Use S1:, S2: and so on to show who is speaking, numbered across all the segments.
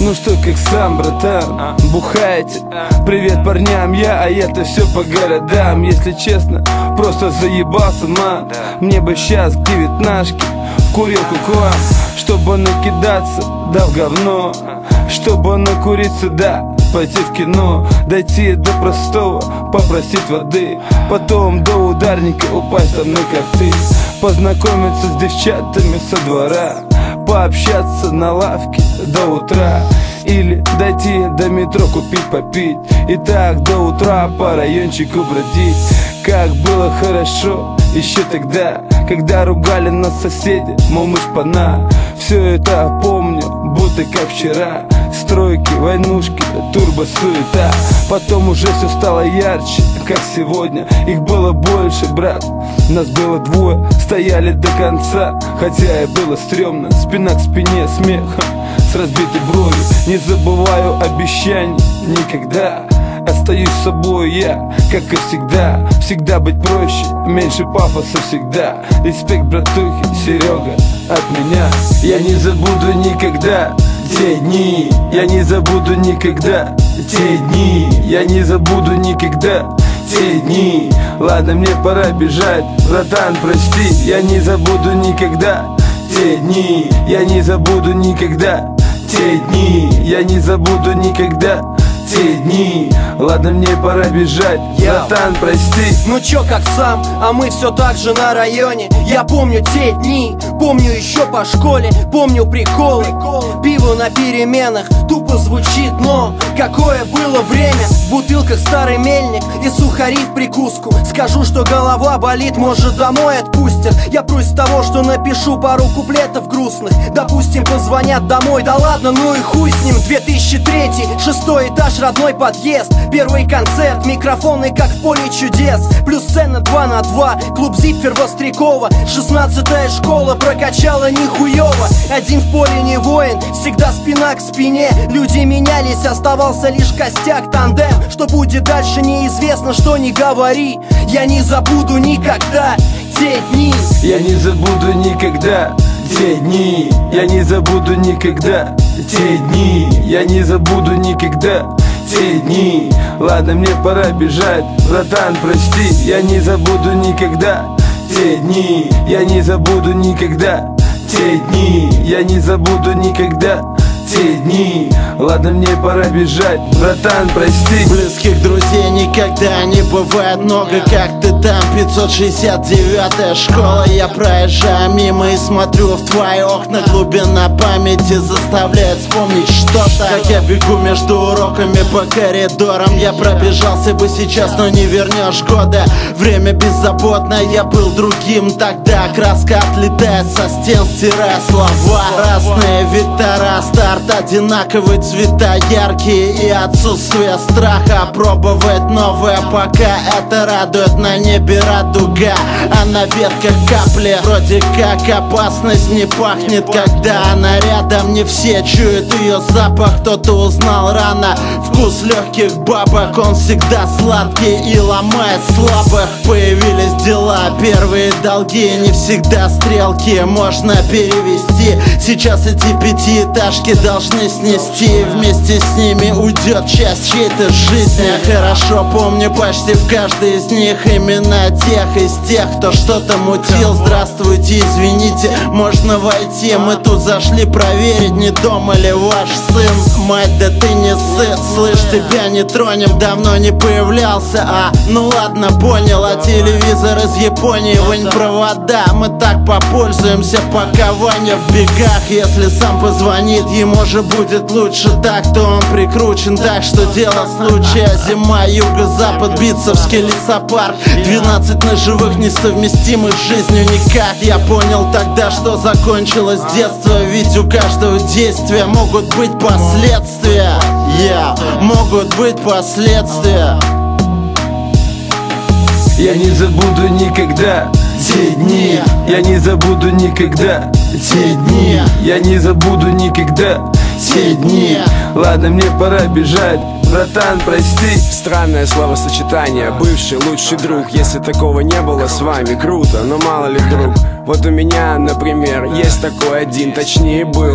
S1: Ну что, как сам, братан, бухаете? Привет парням, а я-то все по городам. Если честно, просто заебался, ман. Мне бы сейчас к девятнашке в курилку к вам, чтобы накидаться, да в говно, чтобы накуриться, да пойти в кино, дойти до простого, попросить воды, потом до ударника упасть там на коты, познакомиться с девчатами со двора, пообщаться на лавке до утра, или дойти до метро купить попить, и так до утра по райончику бродить. Как было хорошо еще тогда, когда ругали нас соседи, мол, мы шпана. Все это помню, будто как вчера. Стройки, войнушки, турбо-суета. Потом уже все стало ярче, как сегодня. Их было больше, брат, нас было двое, стояли до конца. Хотя и было стрёмно, спина к спине, смех с разбитой бровью. Не забываю обещаний никогда. Остаюсь собой я, как и всегда. Всегда быть проще, меньше пафоса всегда. Респект, братухи, Серега, от меня. Я не забуду никогда те дни. Я не забуду никогда те дни. Я не забуду никогда те дни. Ладно, мне пора бежать, братан, прости. Я не забуду никогда те дни. Я не забуду никогда те дни. Я не забуду никогда те дни. Ладно, мне пора бежать, братан, прости.
S2: Ну чё, как сам, а мы все так же на районе. Я помню те дни, помню еще по школе. Помню приколы, пиво на переменах тупо звучит, но какое было время. В бутылках старый мельник и сухари в прикуску. Скажу, что голова болит, может домой отпустят. Я прусь с того, что напишу пару куплетов грустных. Допустим, позвонят домой, да ладно, ну и хуй с ним. 2003, 6-й этаж, родной подъезд. Первый концерт, микрофоны как в поле чудес. Плюс сцена 2 на 2, клуб Зипфер Вострякова. 16-я школа прокачала нихуево. Один в поле не воин, всегда спина к спине. Люди менялись, оставался лишь костяк, тандем. Что будет дальше, неизвестно, что не говори. Я не забуду никогда те дни.
S1: Я не забуду никогда те дни. Я не забуду никогда те дни. Я не забуду никогда те дни. Ладно, мне пора бежать, братан, прости. Я не забуду никогда те дни. Я не забуду никогда те дни. Я не забуду никогда те дни. Ладно, мне пора бежать, братан, прости.
S3: Близких друзей никогда не бывает много. Как ты там, 569-я школа. Я проезжаю мимо и смотрю в твои окна. Глубина памяти заставляет вспомнить что-то. Как я бегу между уроками по коридорам. Я пробежался бы сейчас, но не вернешь года. Время беззаботное, я был другим тогда. Краска отлетает со стен, стирая слова. Разные вектора, старт одинаковые, цвета яркие и отсутствие страха. Пробовать новое, пока это радует. На небе радуга, а на ветках капли. Вроде как опасность не пахнет, когда она рядом. Не все чуют ее запах, кто-то узнал рано. Вкус легких бабок, он всегда сладкий и ломает слабых. Появились дела, первые долги, не всегда стрелки можно перевести. Сейчас эти пятиэтажки должны снести, вместе с ними уйдет часть чьей-то жизни. Я хорошо помню почти в каждой из них имена тех из тех, кто что-то мутил. Здравствуйте, извините, можно войти? Мы тут зашли проверить, не дома ли ваш сын. Мать, да ты не сын, слышь, тебя не тронем, давно не появлялся. Ну ладно, понял, а телевизор из Японии, вынь провода. Мы так попользуемся, пока Ваня в бегах. Если сам позвонит, ему же будет лучше так, то он прикручен. Так что дело случая, зима, юго-запад, Битцевский лесопарк. 12 ножевых несовместимых с жизнью никак. Я понял тогда, что закончилось детство, ведь у каждого действия могут быть последствия. Могут быть последствия.
S1: Я не забуду никогда те дни. Я не забуду никогда те дни. Я не забуду никогда те дни. Ладно, мне пора бежать, братан, прости.
S4: Странное словосочетание, бывший лучший друг. Если такого не было с вами, круто, но мало ли вдруг. Вот у меня, например, есть такой один, точнее был.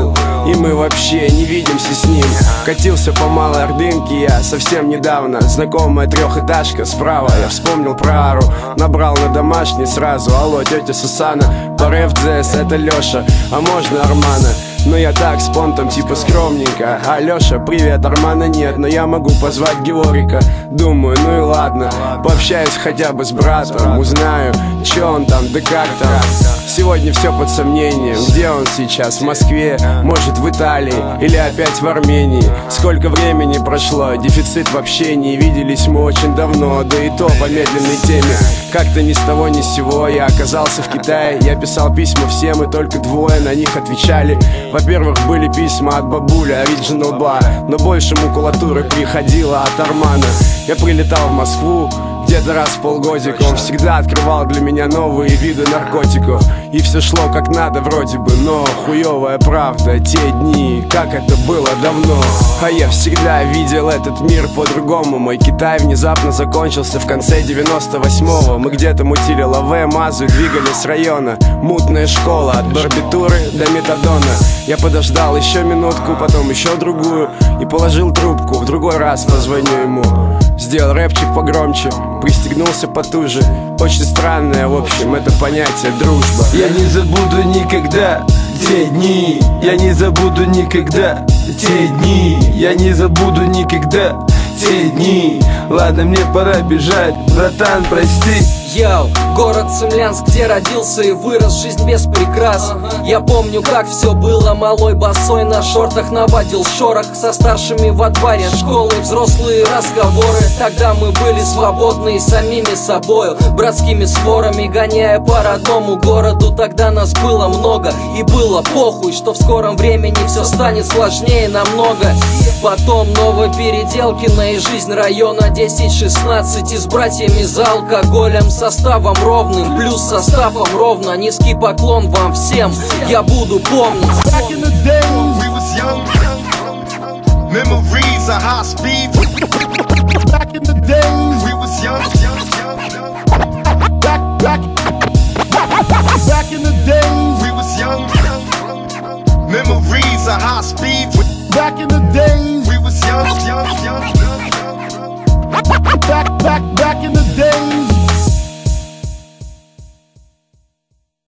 S4: и мы вообще не видимся с ним. Катился по Малой Ордынке я совсем недавно. Знакомая трехэтажка справа, я вспомнил про Ару. Набрал на домашний сразу: алло, тетя Сусана, по РФДС, это Леша, а можно Армана? Но я так с понтом типа скромненько. Алёша, привет, Армана нет, но я могу позвать Георгика. Думаю, ну и ладно, пообщаюсь хотя бы с братом, узнаю, чё он там, да как там. Сегодня все под сомнением. Где он сейчас? В Москве? Может, в Италии? Или опять в Армении? Сколько времени прошло? Дефицит в общении. Виделись мы очень давно, да и то по медленной теме. Как-то ни с того ни с сего я оказался в Китае. Я писал письма всем, и только двое на них отвечали. Во-первых, были письма от бабули Original Bar, но больше макулатуры приходило от Армана. Я прилетал в Москву где-то раз в полгодика. Он всегда открывал для меня новые виды наркотиков. И все шло как надо вроде бы, но хуевая правда. Те дни, как это было давно. А я всегда видел этот мир по-другому. Мой Китай внезапно закончился в конце 98-го. Мы где-то мутили лаве, мазу, двигались с района. Мутная школа, от барбитуры до метадона. Я подождал еще минутку, потом еще другую, и положил трубку, в другой раз позвоню ему. Сделал рэпчик погромче, пристегнулся потуже. Очень странное, в общем, это понятие дружба.
S1: Я не забуду никогда те дни. Я не забуду никогда те дни. Я не забуду никогда те дни. Ладно, мне пора бежать, братан, прости.
S5: Йоу, город Цимлянск, где родился и вырос, жизнь без прикрас. Я помню, как все было, малой босой на шортах наводил шорох со старшими во дворе школы, взрослые разговоры. Тогда мы были свободны и самими собою, братскими сворами гоняя по родному городу. Тогда нас было много и было похуй, что в скором времени все станет сложнее намного. Потом Новопеределкино и жизнь района 10-16, и с братьями за алкоголем, составом ровным, плюс составом ровно. Низкий поклон вам всем, я буду помнить.
S6: Back in the day, we was young. Memories of high speed. Back in the day, we was young. Back in the day, we was young. Memories of high speed. Back in the day, we was young. Back in the day.